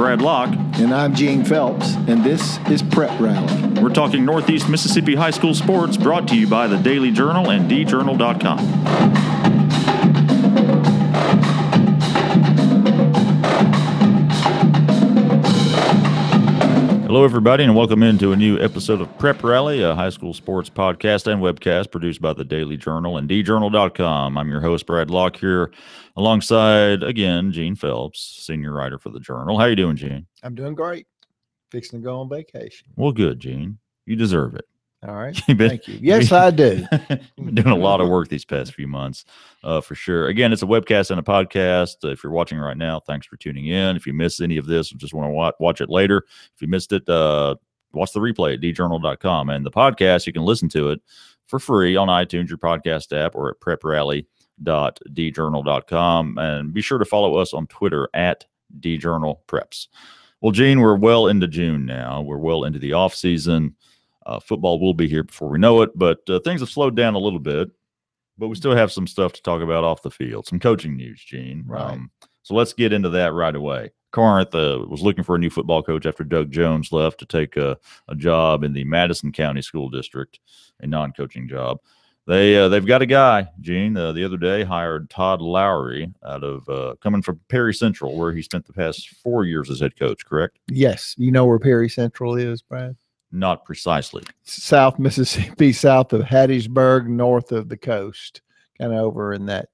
Brad Locke. And I'm Gene Phelps, and this is Prep Rally. We're talking Northeast Mississippi high school sports, brought to you by the Daily Journal and djournal.com. Hello, everybody, and welcome into a new episode of Prep Rally, a high school sports podcast and webcast produced by the Daily Journal and djournal.com. I'm your host, Brad Locke, here alongside, again, Gene Phelps, senior writer for the Journal. How you doing, Gene? I'm doing great. Fixing to go on vacation. Well, good, Gene. You deserve it. All right. Thank you. Yes, I do. You've been doing a lot of work these past few months, for sure. Again, it's a webcast and a podcast. If you're watching right now, thanks for tuning in. If you missed any of this or just want to watch it later, if you missed it, watch the replay at djournal.com. And the podcast, you can listen to it for free on iTunes, your podcast app, or at preprally.djournal.com. And be sure to follow us on Twitter at djournalpreps. Well, Gene, we're well into June now. We're well into the off season. Football will be here before we know it, but things have slowed down a little bit. But we still have some stuff to talk about off the field, some coaching news, Gene. Right. So let's get into that right away. Corinth was looking for a new football coach after Doug Jones left to take a job in the Madison County School District, a non-coaching job. They've got a guy, Gene. The other day hired Todd Lowry out of coming from Perry Central, where he spent the past 4 years as head coach. Correct? Yes. You know where Perry Central is, Brad? Not precisely. South Mississippi, south of Hattiesburg, north of the coast, kind of over in that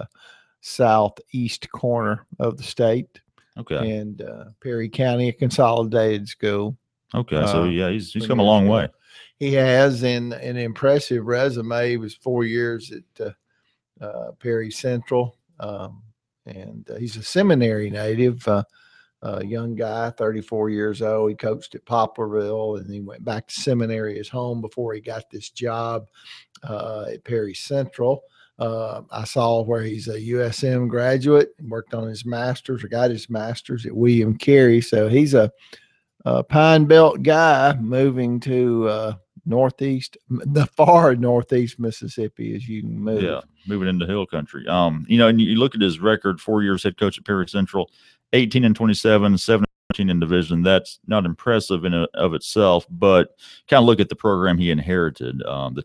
southeast corner of the state. Okay. And Perry County, a consolidated school. Okay. So, yeah, he's come a long way. He has an impressive resume. He was 4 years at Perry Central. And he's a seminary native. Young guy, 34 years old. He coached at Poplarville, and he went back to seminary, his home, before he got this job at Perry Central. I saw where he's a USM graduate, worked on his master's, or got his master's at William Carey. So he's a Pine Belt guy moving to the far northeast Mississippi as you can move. Yeah, moving into hill country. And you look at his record, 4 years head coach at Perry Central, 18-27, 17 in division. That's not impressive in and of itself, but kind of look at the program he inherited.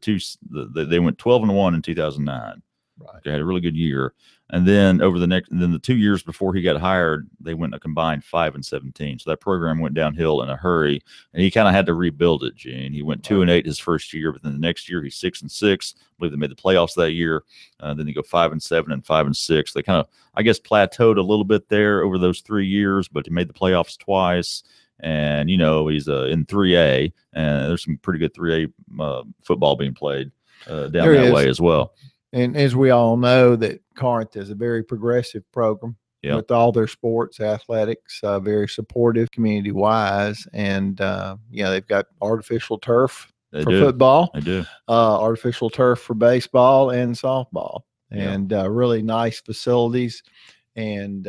They went 12-1 in 2009. Right. They had a really good year. And then the 2 years before he got hired, they went a combined 5-17. So that program went downhill in a hurry, and he kind of had to rebuild it, Gene. He went 2-8 his first year, but then the next year he's 6-6. I believe they made the playoffs that year. Then they go 5-7 and 5-6. They kind of, I guess, plateaued a little bit there over those 3 years, but he made the playoffs twice. And, he's in 3A, and there's some pretty good 3A football being played down that way as well. And as we all know, that Corinth is a very progressive program with all their sports, athletics, very supportive community-wise. And, they've got artificial turf for football. They do. Artificial turf for baseball and softball. And really nice facilities. And,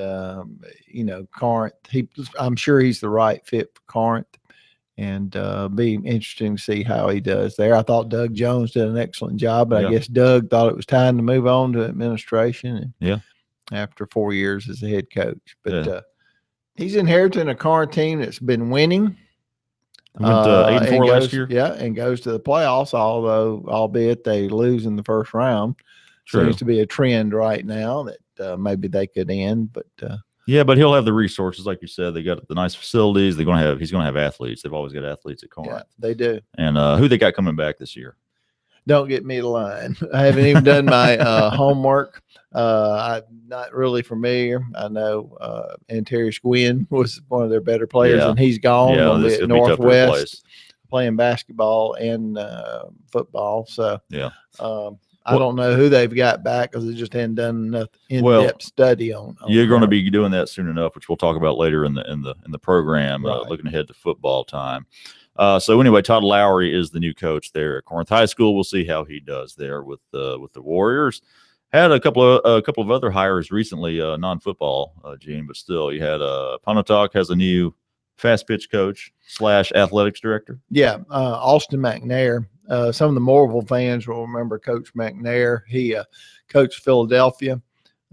Corinth, I'm sure he's the right fit for Corinth. And be interesting to see how he does there. I thought Doug Jones did an excellent job, but I guess Doug thought it was time to move on to administration. After 4 years as a head coach, but he's inheriting a Corinth team that's been winning. Went 8-4 last year. Yeah, and goes to the playoffs, albeit they lose in the first round. True. Seems to be a trend right now that maybe they could end, but. But he'll have the resources, like you said. They got the nice facilities. He's going to have athletes. They've always got athletes at Corinth. Yeah, they do. And who they got coming back this year? Don't get me to line. I haven't even done my homework. I'm not really familiar. I know Antarius Gwynn was one of their better players, and he's gone. Yeah, this at Northwest playing basketball and football. So I don't know who they've got back because they just hadn't done enough in-depth study on. You're going to be doing that soon enough, which we'll talk about later in the program. Looking ahead to football time. So anyway, Todd Lowry is the new coach there at Corinth High School. We'll see how he does there with the Warriors. Had a couple of other hires recently, non-football, Gene, but still, you had Pontotoc has a new fast pitch coach / athletics director. Yeah, Austin McNair. Some of the Morville fans will remember Coach McNair. He coached Philadelphia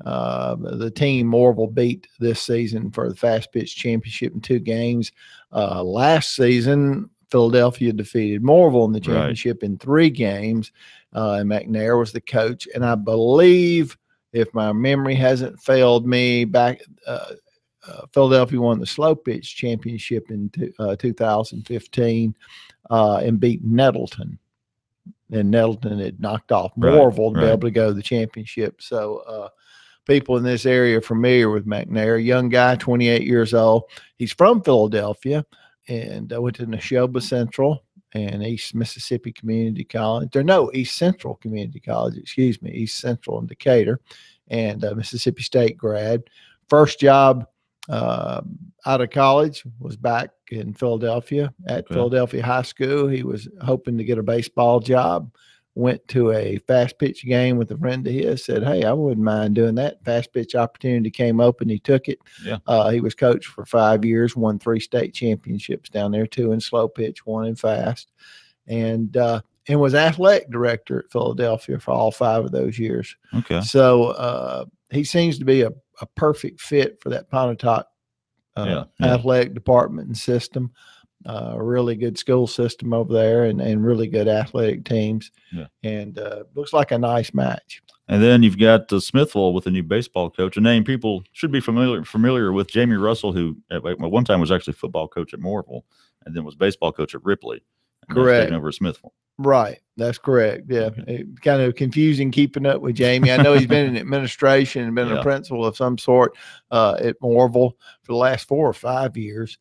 The team Morville beat this season for the fast pitch championship in 2 games. Last season, Philadelphia defeated Morville in the championship in 3 games. And McNair was the coach. And I believe, if my memory hasn't failed me, Philadelphia won the slow pitch championship in 2015 and beat Nettleton. And Nettleton had knocked off Morville to be able to go to the championship. So people in this area are familiar with McNair. Young guy, 28 years old. He's from Philadelphia and went to Neshoba Central and East Mississippi Community College. Or no, East Central Community College, excuse me, East Central in Decatur, and Mississippi State grad. First job out of college was back in Philadelphia at Philadelphia High School. He was hoping to get a baseball job. Went to a fast pitch game with a friend of his, said, hey, I wouldn't mind doing that. Fast pitch opportunity came open. He took it. He was coached for 5 years, won 3 state championships down there, 2 in slow pitch, 1 in fast, and was athletic director at Philadelphia for all 5 of those years. So he seems to be a perfect fit for that Pontotoc athletic department and system. A really good school system over there and really good athletic teams. And looks like a nice match. And then you've got Smithville with a new baseball coach, a name people should be familiar with, Jamie Russell, who at one time was actually football coach at Morville and then was baseball coach at Ripley. Correct. Taking over at Smithville. Right. That's correct. Yeah. Kind of confusing keeping up with Jamie. I know he's been in administration and been a principal of some sort at Morville for the last 4 or 5 years.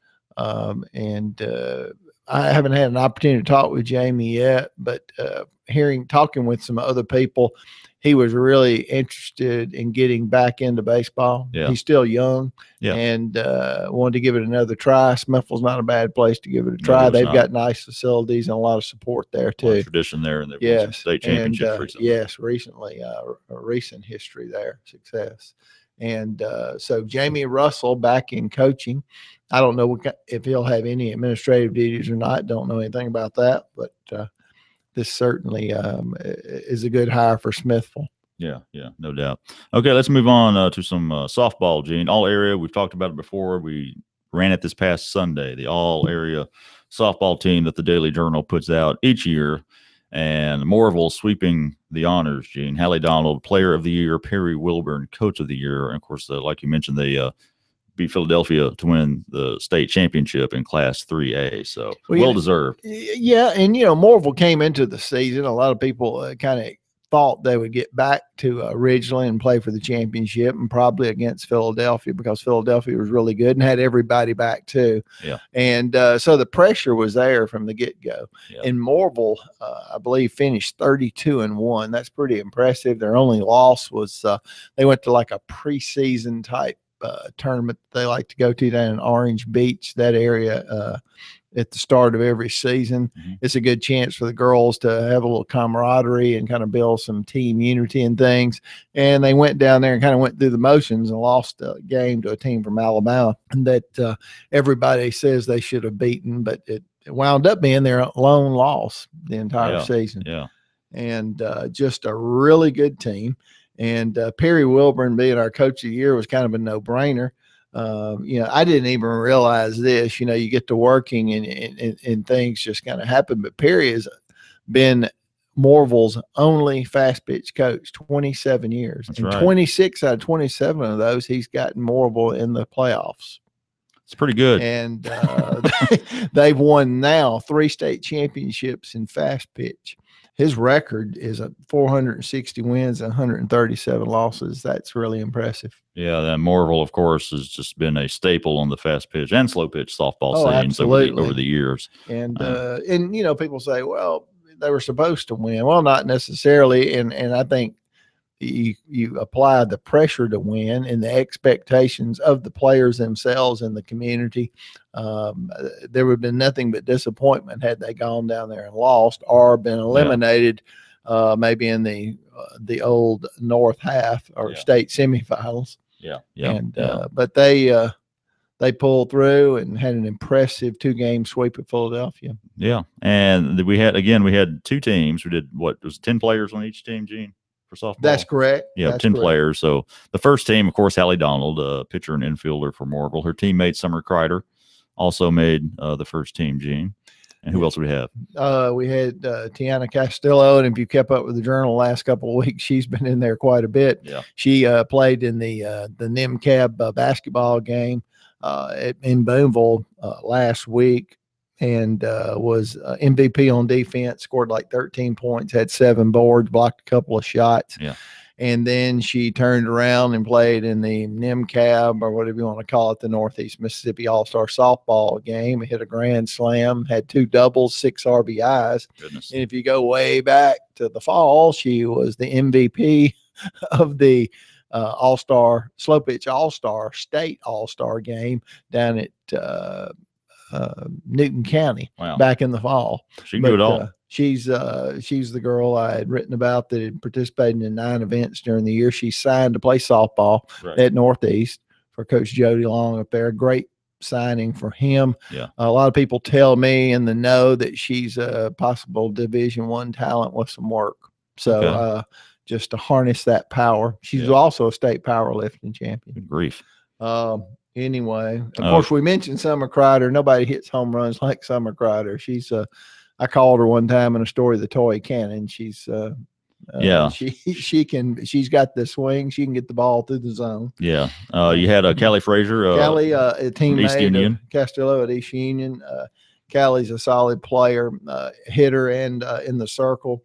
I haven't had an opportunity to talk with Jamie yet, but talking with some other people, he was really interested in getting back into baseball. He's still young and wanted to give it another try. Smithville's not a bad place to give it a try. They've got nice facilities and a lot of support there too. A lot of tradition there, and they've won some state championships recently. Yes, recently, a recent history there, success. And so Jamie Russell back in coaching. I don't know if he'll have any administrative duties or not. Don't know anything about that, but this certainly is a good hire for Smithville. Yeah, no doubt. Okay, let's move on to some softball, Gene. All area, we've talked about it before. We ran it this past Sunday, the all area softball team that the Daily Journal puts out each year. And Morville sweeping the honors, Gene. Hallie Donald, Player of the Year, Perry Wilburn, Coach of the Year. And, of course, like you mentioned, they beat Philadelphia to win the state championship in Class 3A. So, well-deserved. Yeah, and, Morville came into the season. A lot of people kind of thought they would get back to Ridgeland and play for the championship, and probably against Philadelphia, because Philadelphia was really good and had everybody back too. And so the pressure was there from the get-go. And Morville, I believe, finished 32-1. That's pretty impressive. Their only loss was they went to like a preseason type tournament they like to go to down in Orange Beach, that area, at the start of every season. It's a good chance for the girls to have a little camaraderie and kind of build some team unity and things. And they went down there and kind of went through the motions and lost a game to a team from Alabama that everybody says they should have beaten, but it wound up being their lone loss the entire season. And just a really good team. And Perry Wilburn being our Coach of the Year was kind of a no-brainer. I didn't even realize this. You get to working and things just kind of happen. But Perry has been Morville's only fast pitch coach, 27 years. That's and right. 26 out of 27 of those, he's gotten Morville in the playoffs. It's pretty good. And they've won now 3 state championships in fast pitch. His record is 460 wins and 137 losses. That's really impressive. Yeah, that Morville, of course, has just been a staple on the fast pitch and slow pitch softball scenes over the years. And people say, well, they were supposed to win. Well, not necessarily. And I think you apply the pressure to win and the expectations of the players themselves and the community. There would have been nothing but disappointment had they gone down there and lost or been eliminated, maybe in the old North half or state semifinals. But they pulled through and had an impressive 2-game sweep at Philadelphia. Yeah, and we had 2 teams. We did, what, it was 10 players on each team, Gene? for softball. That's correct. Yeah, That's 10 correct. players. So the first team, of course, Hallie Donald, pitcher and infielder for Morville. Her teammate Summer Kreider also made the first team. Gene, and who else do we have? We had Tiana Castillo, and if you kept up with the Journal the last couple of weeks, she's been in there quite a bit. Yeah, she played in the NIMCAB basketball game in Boonville last week, and was MVP on defense. Scored like 13 points, had 7 boards, blocked a couple of shots. Yeah. And then she turned around and played in the NIMCAB, or whatever you want to call it, the Northeast Mississippi All-Star softball game. Hit a grand slam, had 2 doubles, 6 RBIs. Goodness. And if you go way back to the fall, she was the MVP of the All-Star, slow pitch All-Star, state All-Star game down at Newton County. Wow. Back in the fall. She can do it all. She's the girl I had written about that had participated in 9 events during the year. She signed to play softball at Northeast for Coach Jody Long up there. Great signing for him. Yeah. A lot of people tell me in the know that she's a possible Division I talent with some work. So just to harness that power. She's also a state powerlifting champion. Good grief. Anyway, of course, we mentioned Summer Kreider. Nobody hits home runs like Summer Kreider. She's I called her one time in a story, the toy cannon. She's she's got the swing. She can get the ball through the zone. Yeah. You had Callie Frazier. Callie, a teammate of Castillo at East Union. Callie's a solid player, hitter, and in the circle.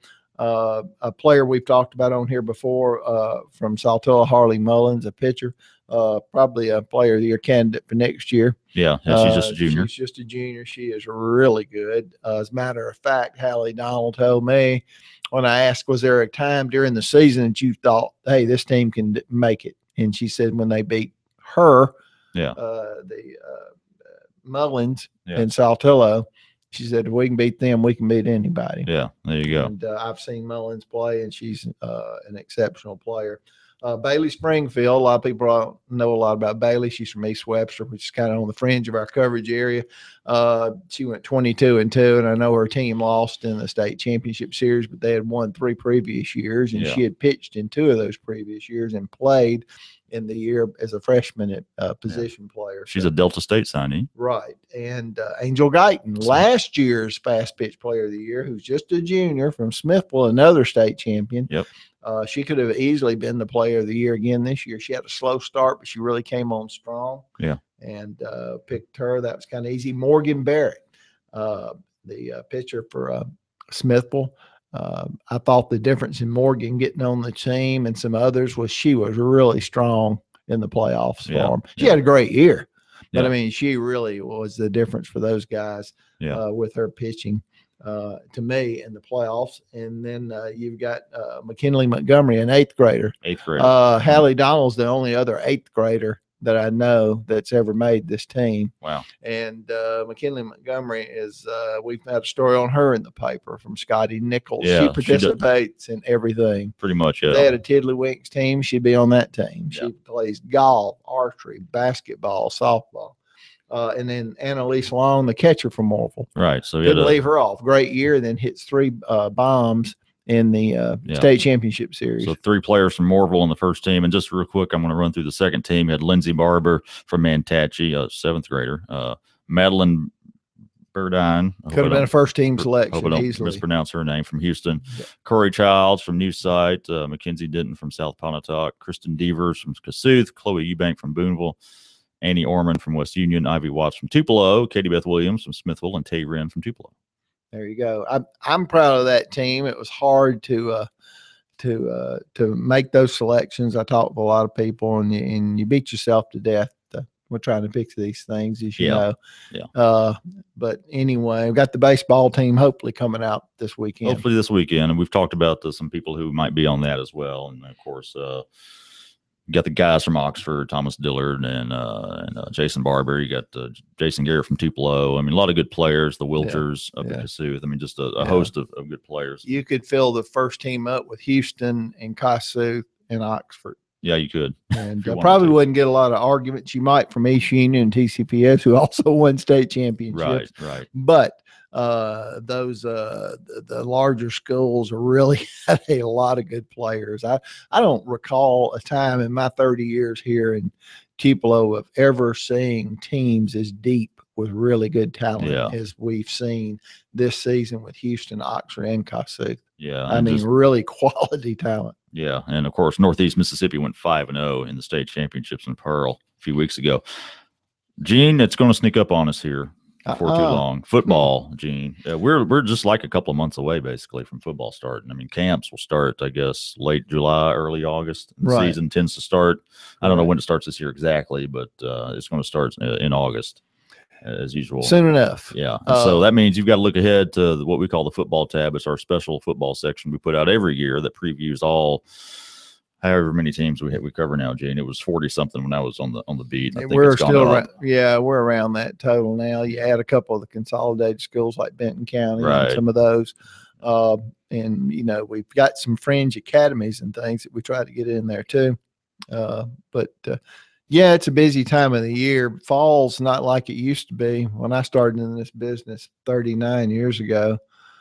A player we've talked about on here before from Saltillo, Harley Mullins, a pitcher. Probably a player of the year candidate for next year. Yeah, she's just a junior. She's just a junior. She is really good. As a matter of fact, Hallie Donald told me when I asked, was there a time during the season that you thought, hey, this team can make it? And she said when they beat her, the Mullins in Saltillo, she said, if we can beat them, we can beat anybody. Yeah, there you go. And I've seen Mullins play, and she's an exceptional player. Bailey Springfield, a lot of people don't know a lot about Bailey. She's from East Webster, which is kind of on the fringe of our coverage area. She went 22-2, and I know her team lost in the state championship series, but they had won 3 previous years, and she had pitched in 2 of those previous years and played in the year as a freshman at position player. She's a Delta State signee. Right. And Angel Guyton, last year's fast pitch player of the year, who's just a junior from Smithville, another state champion. Yep. She could have easily been the player of the year again this year. She had a slow start, but she really came on strong. Yeah. And picked her. That was kind of easy. Morgan Barrett, the pitcher for Smithville. I thought the difference in Morgan getting on the team and some others was she was really strong in the playoffs for them. She had a great year. But, I mean, she really was the difference for those guys with her pitching. To me in the playoffs. And then you've got McKinley Montgomery, an 8th grader. 8th grader. Hallie Donald's the only other 8th grader that I know that's ever made this team. Wow. And McKinley Montgomery is we've had a story on her in the paper from Scotty Nichols. She participates in everything. Pretty much. If they had a Tiddlywinks team, she'd be on that team. She plays golf, archery, basketball, softball. And then Annalise Long, the catcher from Morville. Right. So didn't leave her off. Great year, and then hits 3 bombs in the state championship series. So 3 players from Morville on the first team. And just real quick, I'm going to run through the second team. You had Lindsey Barber from Mantachie, a 7th grader. Madeline Burdine. Could have been a first-team selection. Hope I don't easily mispronounce her name, from Houston. Corey Childs from New Site. Mackenzie Denton from South Pontotoc. Kristen Devers from Kossuth. Chloe Eubank from Boonville. Annie Orman from West Union, Ivy Watts from Tupelo, Katie Beth Williams from Smithville, and Tay Wren from Tupelo. There you go. I'm proud of that team. It was hard to make those selections. I talked with a lot of people, and you beat yourself to death. We're trying to fix these things, as you know. Yeah. But anyway, we've got the baseball team hopefully coming out this weekend. Hopefully this weekend, and we've talked about some people who might be on that as well, and of course. You got the guys from Oxford, Thomas Dillard and Jason Barber. You got Jason Garrett from Tupelo. I mean, a lot of good players. The Wilchers up at Kossuth. I mean, just a host of good players. You could fill the first team up with Houston and Kossuth and Oxford. Yeah, you could. And probably wouldn't get a lot of arguments. You might from East Union and TCPS, who also won state championships. Right. But the larger schools are really had a lot of good players. I don't recall a time in my 30 years here in Tupelo of ever seeing teams as deep with really good talent as we've seen this season with Houston, Oxford, and Kossuth. Yeah. I mean, really quality talent. Yeah. And of course, Northeast Mississippi went 5-0 in the state championships in Pearl a few weeks ago. Gene, it's going to sneak up on us here before too long. Football, Gene. We're just like a couple of months away, basically, from football starting. I mean, camps will start, I guess, late July, early August. The season tends to start. I don't know when it starts this year exactly, but it's going to start in August, as usual. Soon enough. Yeah. So that means you've got to look ahead to what we call the football tab. It's our special football section we put out every year that previews all however many teams we cover now, Gene. It was 40 something when I was on the beat. I think we're still around, we're around that total now. You add a couple of the consolidated schools like Benton County and some of those. And we've got some fringe academies and things that we try to get in there too. But it's a busy time of the year. Fall's not like it used to be. When I started in this business 39 years ago,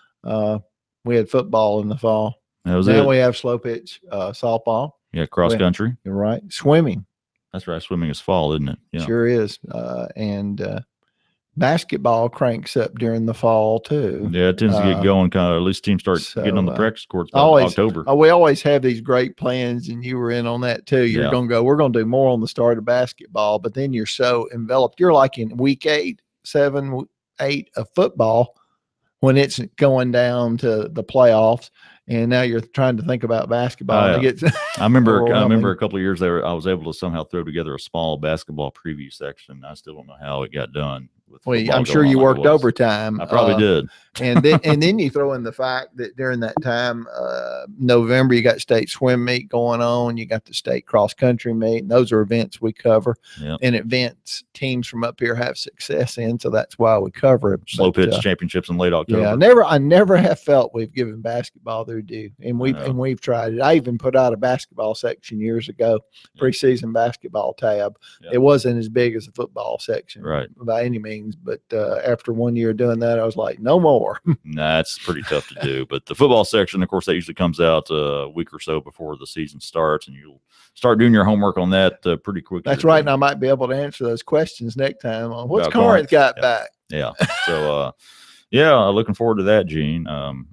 we had football in the fall. Now we have slow pitch softball. Yeah, cross country. You're right. Swimming. That's right. Swimming is fall, isn't it? Yeah. Sure is. And basketball cranks up during the fall too. Yeah, it tends to get going kind of. At least teams start getting on the practice courts by October. We always have these great plans, and you were in on that too. You're going to go. We're going to do more on the start of basketball, but then you're so enveloped. You're like in week 8, 7, 8 of football when it's going down to the playoffs. And now you're trying to think about basketball. I remember a couple of years there, I was able to somehow throw together a small basketball preview section. I still don't know how it got done. Well, I'm sure you worked overtime. I probably did. and then you throw in the fact that during that time, November, you got state swim meet going on. You got the state cross country meet. And those are events we cover. Yep. And events teams from up here have success in. So that's why we cover it. Slow pitch championships in late October. Yeah, I never have felt we've given basketball their due. And we've tried it. I even put out a basketball section years ago, preseason basketball tab. Yep. It wasn't as big as the football section by any means. But after 1 year doing that, I was like, no more. Nah, it's pretty tough to do. But the football section, of course, that usually comes out a week or so before the season starts, and you'll start doing your homework on that pretty quickly. That's right. And I might be able to answer those questions next time on what's Corinth got back. Yeah. So, looking forward to that, Gene.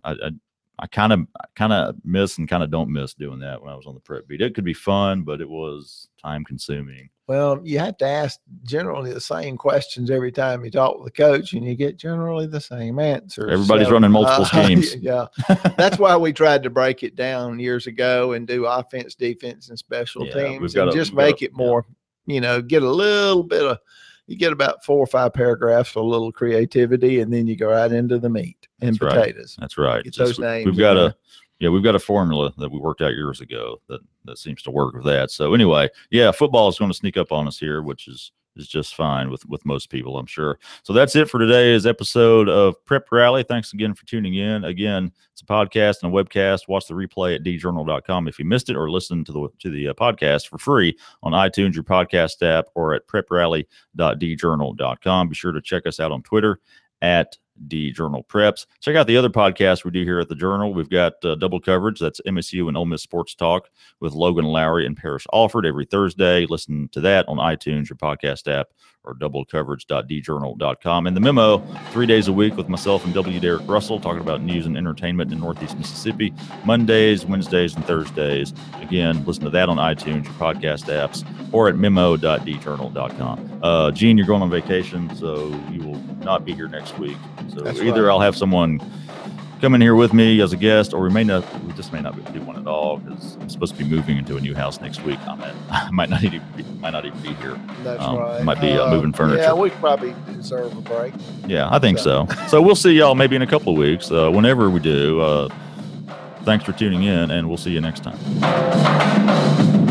I kind of miss and kind of don't miss doing that when I was on the prep beat. It could be fun, but it was time consuming. Well, you have to ask generally the same questions every time you talk with the coach, and you get generally the same answers. Everybody's running multiple schemes. Yeah. That's why we tried to break it down years ago and do offense, defense, and special teams and just make it more, get a little bit of, you get about 4 or 5 paragraphs for a little creativity, and then you go right into the meat and potatoes. That's right. Get those names. We've got a formula that we worked out years ago that seems to work with that. So anyway, football is going to sneak up on us here, which is just fine with most people, I'm sure. So that's it for today's episode of Prep Rally. Thanks again for tuning in. Again, it's a podcast and a webcast. Watch the replay at djournal.com if you missed it, or listen to the podcast for free on iTunes, your podcast app, or at preprally.djournal.com. Be sure to check us out on Twitter at DJournal Preps. Check out the other podcasts we do here at the Journal. We've got double coverage. That's MSU and Ole Miss Sports Talk with Logan Lowry and Parrish Alford every Thursday. Listen to that on iTunes, your podcast app, or doublecoverage.djournal.com. And the Memo, 3 days a week with myself and W. Derek Russell, talking about news and entertainment in Northeast Mississippi, Mondays, Wednesdays, and Thursdays. Again, listen to that on iTunes, your podcast apps, or at memo.djournal.com. Gene, you're going on vacation, so you will not be here next week. So either I'll have someone come in here with me as a guest, or we just may not be able to do one at all, because I'm supposed to be moving into a new house next week. I might not even be here. That's right. Might be moving furniture. Yeah, we probably deserve a break. Yeah, I think so. So we'll see y'all maybe in a couple of weeks. Whenever we do. Thanks for tuning in, and we'll see you next time.